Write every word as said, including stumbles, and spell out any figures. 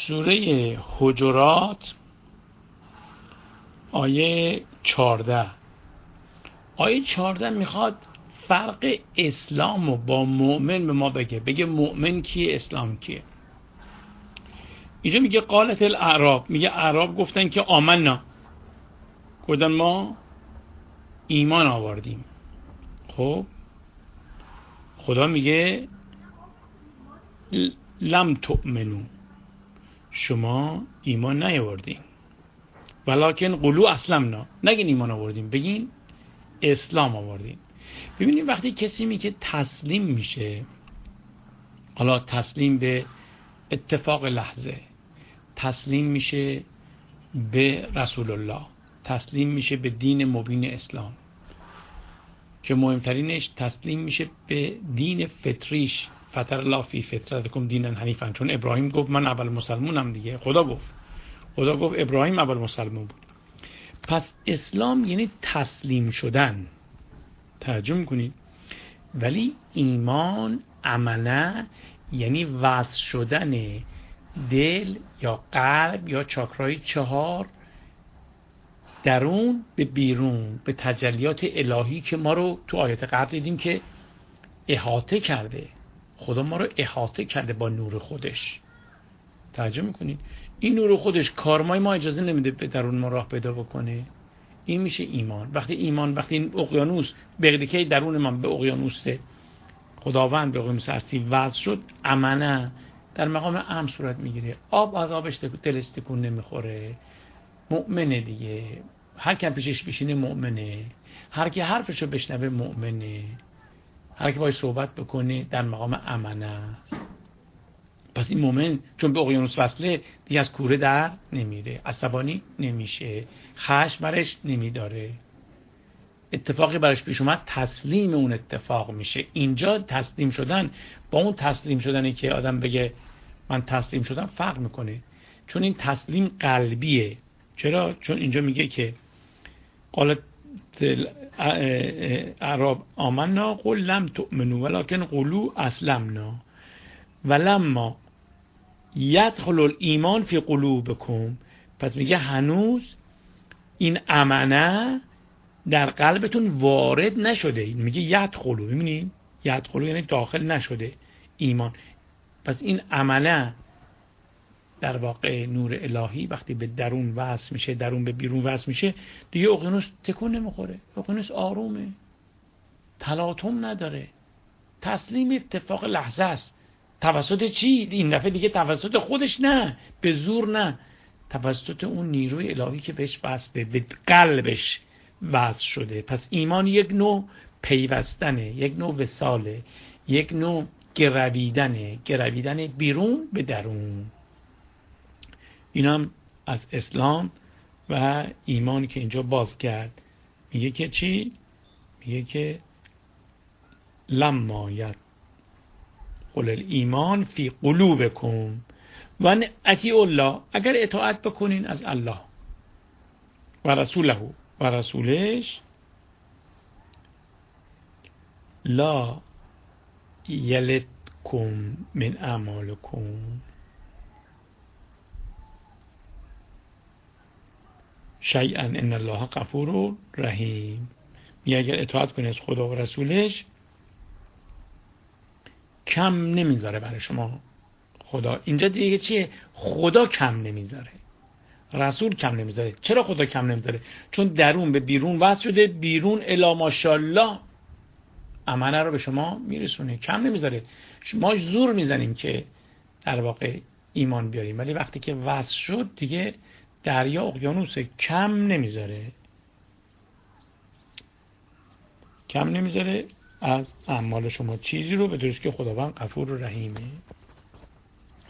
سوره حجرات آیه چهارده. آیه چهارده میخواد فرق اسلام رو با مؤمن به ما بگه. بگه مؤمن کیه، اسلام کیه. اینجا میگه قالت الاعراب، میگه اعراب گفتن که آمنا، گفتن ما ایمان آوردیم. خب خدا میگه لم تؤمنو، شما ایمان نیاوردین، ولکن قولوا اسلمنا، نگین ایمان آوردیم، بگین اسلام آوردیم. ببینید وقتی کسی میگه تسلیم میشه، حالا تسلیم به اتفاق لحظه، تسلیم میشه به رسول الله، تسلیم میشه به دین مبین اسلام، که مهمترینش تسلیم میشه به دین فطریش، فطر الله فی فطرتکم دینا حنیفا، چون ابراهیم گفت من اول مسلمونم دیگه. خدا گفت خدا گفت ابراهیم اول مسلمون بود. پس اسلام یعنی تسلیم شدن، توجه میکنید. ولی ایمان عملا یعنی وصل شدن دل یا قلب یا چاکرای چهار، درون به بیرون، به تجلیات الهی که ما رو تو آیات قبل دیدیم که احاطه کرده. خدا ما رو احاطه کرده با نور خودش. توجه میکنید؟ این نور خودش کارمای ما اجازه نمیده به درون ما راه پیدا بکنه. این میشه ایمان. وقتی ایمان، وقتی این اقیانوس بغدکه درون من به اقیانوس خداوند، به اقیانوس هستی وصل شد، عملا در مقام امر صورت میگیره. آب از آبش دلش تکون نمیخوره، مؤمنه دیگه. هر کی پیشش بشینه مؤمنه، هر کی حرفشو بشنوه مؤمنه، هر کی باهاش صحبت بکنه در مقام امنه است. پس این مؤمن چون به اقیانوس وصله دیگه از کوره در نمیره، عصبانی نمیشه، خشم برش نمیداره. اتفاقی براش پیش اومد تسلیم اون اتفاق میشه. اینجا تسلیم شدن با اون تسلیم شدنی که آدم بگه من تسلیم شدم فرق میکنه، چون این تسلیم قلبیه. چرا؟ چون اینجا میگه که قالت اعراب آمنا قل لم تؤمنوا ولکن قولوا اسلمنا ولما یدخل الایمان فی قلوبکم. پس میگه هنوز این امنه در قلبتون وارد نشده. میگه یدخلوا، ببینید یدخلوا یعنی داخل نشده ایمان. پس این امنه در واقع نور الهی وقتی به درون وصل میشه، درون به بیرون وصل میشه، دیگه اقیانوس تکون نمیخوره، اقیانوس آرومه، تلاطم نداره، تسلیم اتفاق لحظه است. توسط چی؟ این دفعه دیگه توسط خودش نه، به زور نه، توسط اون نیروی الهی که بهش وصله، به قلبش وصل شده. پس ایمان یک نوع پیوستنه، یک نوع وصاله، یک نوع گرویدنه، گرویدن بیرون به درون. اینم از اسلام و ایمان که اینجا باز کرد. میگه که چی؟ میگه که لما یدخل الایمان فی قلوبکم و اطیعوا الله، اگر اطاعت بکنین از الله و رسوله و رسولش، لا یلدکم من اعمالکم، شیئا ان الله غفور رحیم. میگه اگر اطاعت کنید از خدا و رسولش، کم نمیذاره برای شما خدا. اینجا دیگه چیه؟ خدا کم نمیذاره، رسول کم نمیذاره. چرا خدا کم نمیذاره؟ چون درون به بیرون وصل شده، بیرون الا ماشاءالله امانه رو به شما میرسونه، کم نمیذاره. ما زور میزنیم که در واقع ایمان بیاریم، ولی وقتی که وصل شد دیگه دریا اقیانوس، کم نمیذاره، کم نمیذاره از اعمال شما چیزی رو، به درستی که خداوند غفور و رحیمه.